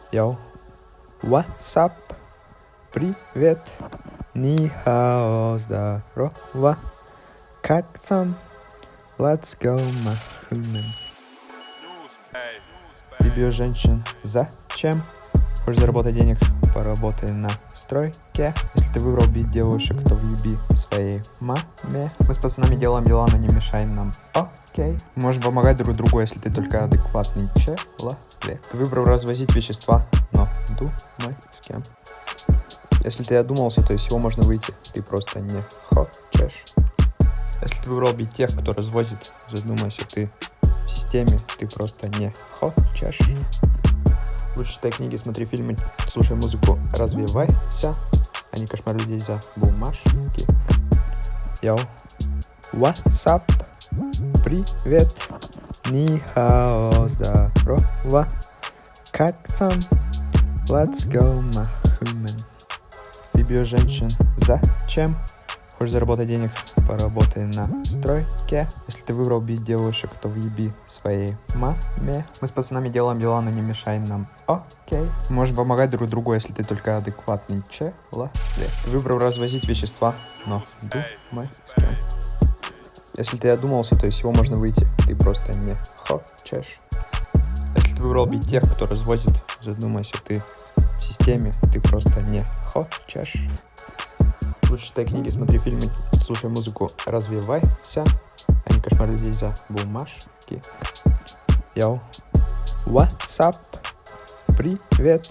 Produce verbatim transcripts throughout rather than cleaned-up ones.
Йоу, what's up? Привет, нихао, здорово. Как сам? Let's go, махнем. Тебе, женщин, зачем? Хочешь заработать денег? Поработай на стройке. Если ты выбрал бить девушек, то въеби своей маме. Мы с пацанами делаем дела, но не мешай нам. Окей. Можем помогать друг другу, если ты только адекватный человек. Ты выбрал развозить вещества, но думай с кем. Если ты одумался, то из всего можно выйти. Ты просто не хочешь. Если ты выбрал бить тех, кто развозит, задумайся, ты в системе, ты просто не хочешь. Лучше читай книги, смотри фильмы, слушай музыку, развивайся, а не кошмар людей за бумажки. Йоу, what's up? Привет, нихао, здорово. Как сам? Let's go, махнем. Тебе, женщин, зачем? Хочешь заработать денег? Поработай на стройке. Если ты выбрал бить девушек, то въеби своей маме. Мы с пацанами делаем дела, но не мешай нам. Окей. Можем помогать друг другу, если ты только адекватный человек. Ты выбрал развозить вещества, но думай с кем. Если ты одумался, то из всего можно выйти. Ты просто не хочешь. Если ты выбрал бить тех, кто развозит, задумайся, ты в системе, ты просто не хочешь. Лучше читай книги, смотри фильмы, слушай музыку, развивайся, а не кошмар людей за бумажки. Йоу, what's up? Привет,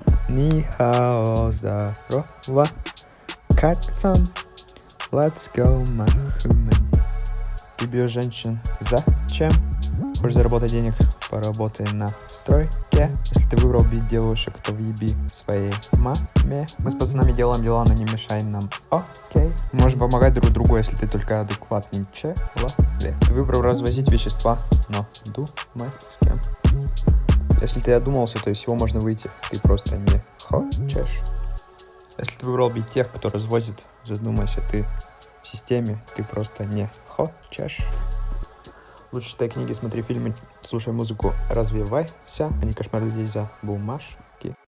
нихао, здорово. Как сам? Let's go, махнем. Тебе, женщин, зачем? Хочешь заработать денег? Поработай на стройке. Если ты выбрал бить девушек, то въеби своей маме. Мы с пацанами делаем дела, но не мешай нам. Окей. Можем помогать друг другу, если ты только адекватный человек. Ты выбрал развозить вещества, но думай с кем. Если ты одумался, то из всего можно выйти. Ты просто не хочешь. Если ты выбрал бить тех, кто развозит, задумайся, ты в системе, ты просто не хочешь. Лучше читай книги, смотри фильмы, слушай музыку, развивайся, а не кошмар людей за бумажки.